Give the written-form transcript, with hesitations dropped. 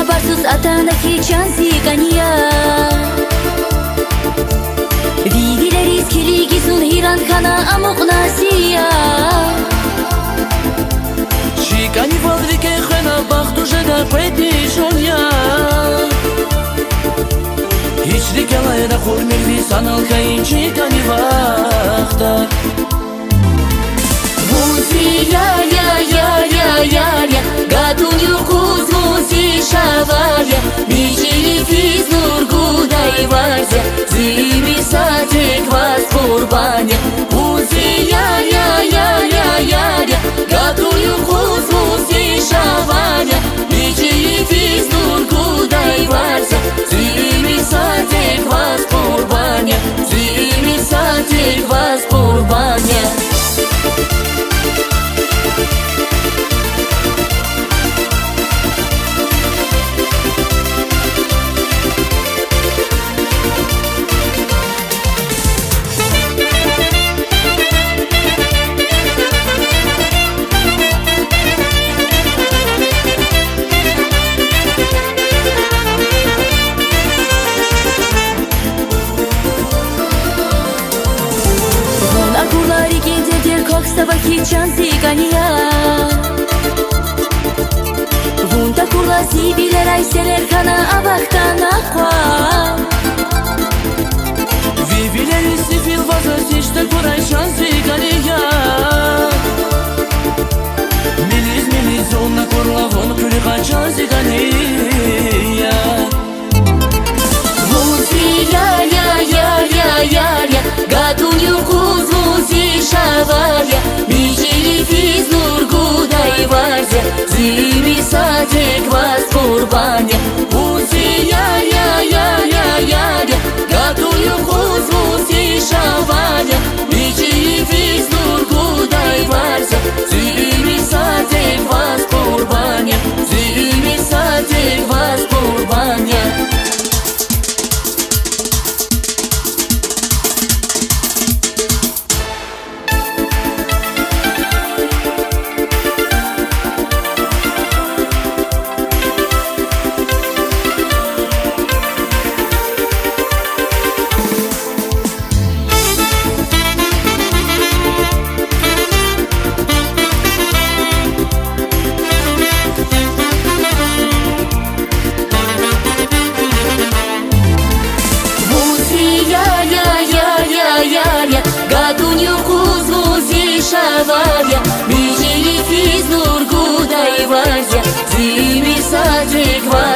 Habersiz atana geçen zigania Vidileri skili gizun hiran kana amok nasiya Shikani valdri ke khana bakhtu jada peti shonya Hiç dikalayda khurmirvi sanal kayin shikani vakhta Muzia ya ya ya ya ya Gadun yukuz muzi shavarya Mijili fiz nur gudai varzya Zimi satek vas qurbanya Muzia ya ya ya ya ya Gadun yukuz muzi shavarya Mijili fiz nur gudai varzya Zimi satek vas qurbanya Zimi satek vas qurbanya Vakitcan zigania Vunda kurla zibiler ayseler kana abaktan akwa Vivileri sivil vazas işte kurayşan zigania Miliz miliz onna kurla von kuli kaçan zigania Muzia ya ya ya ya ya Gadun yukuz muzi shavarya Mijili fiz nur gudai varzya Zimi satek vas qurbanya Muzia ya ya ya ya ya Gadun yukuz muzi shavarya Mijili fiz nur gudai varzya Zimi satek vas qurbanya Zimi satek vas qurbanya Gadun yukuz muzi shavarya Mijili fiz nur gudai varzya Zimi satek varzya